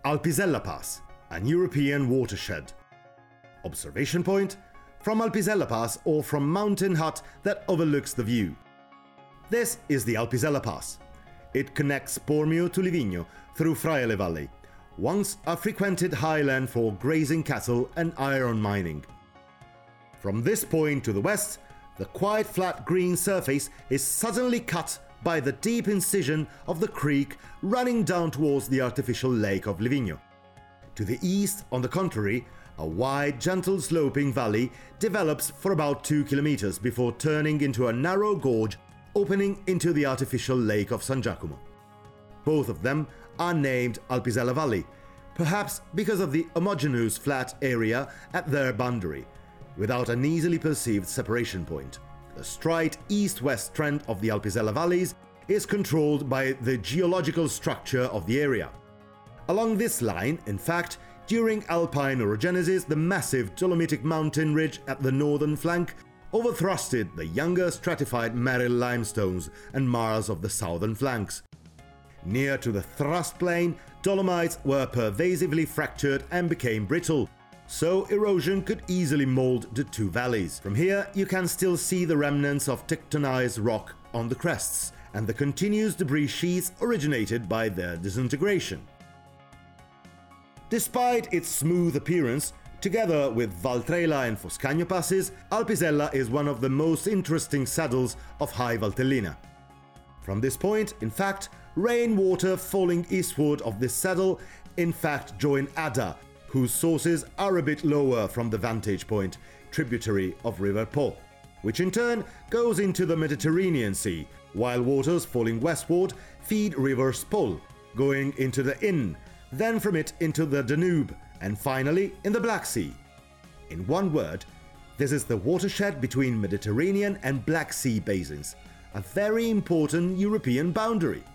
Alpizella Pass, an European watershed. Observation point: from Alpizella Pass or from mountain hut that overlooks the view. This is the Alpizella Pass. It connects Bormio to Livigno through Fraiole Valley, once a frequented highland for grazing cattle and iron mining. From this point to the west, the quite flat green surface is suddenly cut by the deep incision of the creek running down towards the artificial lake of Livigno. To the east, on the contrary, a wide, gentle sloping valley develops for about 2 kilometers before turning into a narrow gorge opening into the artificial lake of San Giacomo. Both of them are named Alpizella Valley, perhaps because of the homogeneous flat area at their boundary, without an easily perceived separation point. The straight east-west trend of the Alpizella Valleys is controlled by the geological structure of the area. Along this line, in fact, during alpine orogenesis, the massive Dolomitic mountain ridge at the northern flank overthrusted the younger stratified Merrill limestones and marls of the southern flanks. Near to the thrust plain, dolomites were pervasively fractured and became brittle, so erosion could easily mold the two valleys. From here, you can still see the remnants of tectonized rock on the crests and the continuous debris sheets originated by their disintegration. Despite its smooth appearance, together with Valtrela and Foscagno passes, Alpizella is one of the most interesting saddles of High Valtellina. From this point, in fact, rainwater falling eastward of this saddle join Adda, whose sources are a bit lower from the vantage point, tributary of River Po, which in turn goes into the Mediterranean Sea, while waters falling westward feed River Spol, going into the Inn, then from it into the Danube, and finally in the Black Sea. In one word, this is the watershed between Mediterranean and Black Sea basins, a very important European boundary.